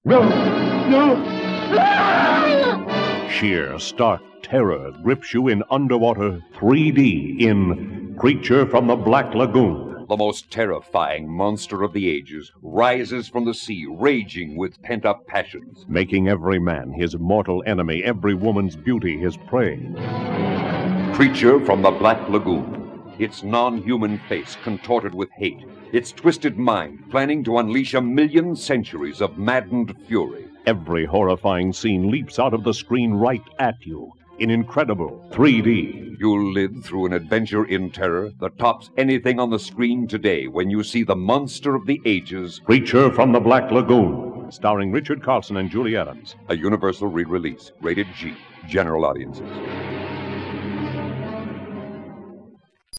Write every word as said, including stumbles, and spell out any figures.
No! No! Sheer, stark terror grips you in underwater three D in Creature from the Black Lagoon. The most terrifying monster of the ages rises from the sea, raging with pent-up passions, making every man his mortal enemy, every woman's beauty his prey. Creature from the Black Lagoon. Its non-human face contorted with hate, its twisted mind planning to unleash a million centuries of maddened fury. Every horrifying scene leaps out of the screen right at you in incredible three D. You'll live through an adventure in terror that tops anything on the screen today when you see the monster of the ages, Creature from the Black Lagoon, starring Richard Carlson and Julie Adams. A Universal re-release, rated G, general audiences.